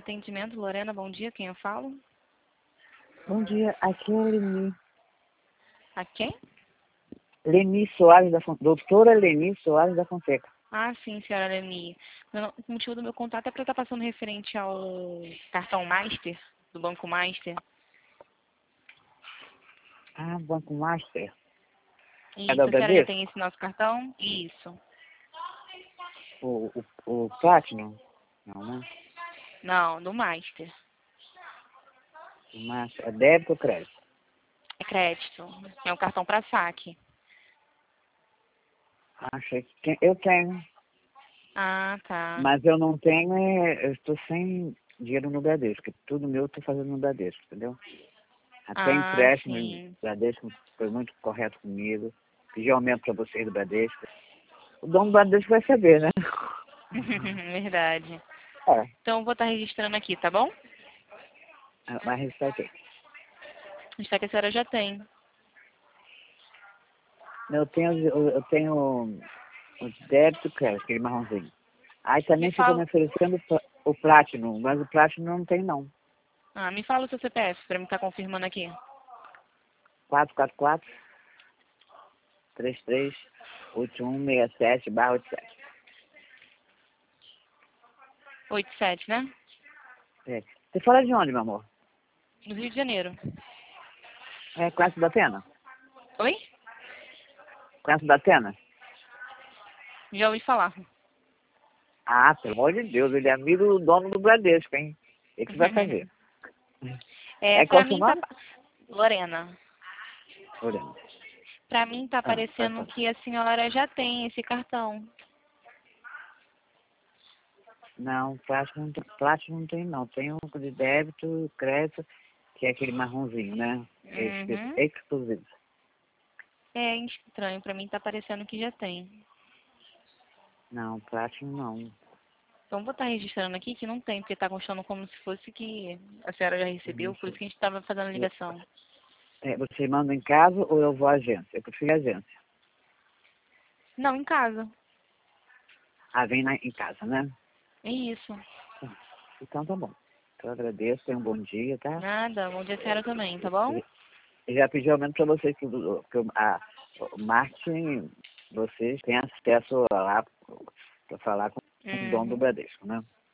atendimento, Lorena, bom dia, quem eu falo? Bom dia, aqui é a Leni. A quem? Leni Soares da Fonseca. Doutora Leni Soares da Fonseca. Ah, sim, senhora Leni. O motivo do meu contato é para estar passando referente ao cartão Master, do Banco Master. Ah, Banco Master. É Isso, da a senhora já Bradesco? tem esse nosso cartão? Isso. O Platinum? Não, né? Não, do Master. O Master. É débito ou crédito? É crédito. É um cartão para saque. Achei que eu tenho. Ah, tá. Mas eu não tenho, eu estou sem dinheiro no Bradesco. Tudo meu eu estou fazendo no Bradesco, entendeu? Até Ah, empréstimo, o sim. Bradesco foi muito correto comigo. Pedi aumento para vocês do Bradesco. O dono do Bradesco vai saber, né? Verdade. É, Então, eu vou estar registrando aqui, tá bom? mas está aqui. Está que a senhora já tem. Eu tenho o débito e crédito, aquele marronzinho. Aí Me também ficou me fala, oferecendo o Platinum, mas o Platinum não tem não. me fala o seu CPF para me estar confirmando aqui. 444 33 8167/87. 87, né? É. Você fala de onde, meu amor? No Rio de Janeiro. É, Clássico da Atena? Oi? Clássico da Atena? Já ouvi falar. Ah, pelo amor de Deus, ele é amigo do dono do Bradesco, hein? Ele que vai fazer. É Pra qual o seu mim tá... nome? Lorena. Lorena. Pra mim tá Pode parecendo falar. que a senhora já tem esse cartão. Não, Platinum não tem não. Tem um de débito, crédito, que é aquele marronzinho, né? Uhum. Exclusivo. É estranho, pra mim tá parecendo que já tem. Não, Platinum não. Então vou estar registrando aqui que não tem, porque tá constando como se fosse que a senhora já recebeu, por isso que a gente tava fazendo a ligação. Você manda em casa ou eu vou à agência? Eu prefiro a agência. Não, em casa. Ah, vem em casa, né? É isso. Então tá bom. Eu agradeço, tenha um bom dia, tá? Nada, bom dia a senhora também, tá bom? Eu já pedi aumento para vocês, o marketing, vocês têm acesso lá para falar com o dono do Uhum. Bradesco, né?